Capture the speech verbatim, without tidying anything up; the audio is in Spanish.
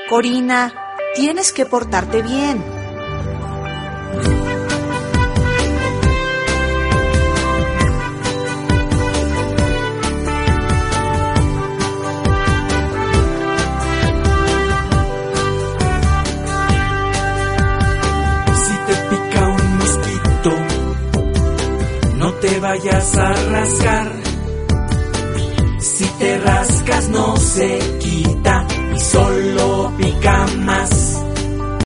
Corina, tienes que portarte bien. Si te pica un mosquito, no te vayas a rascar. Si te rascas no se quita y solo pica más.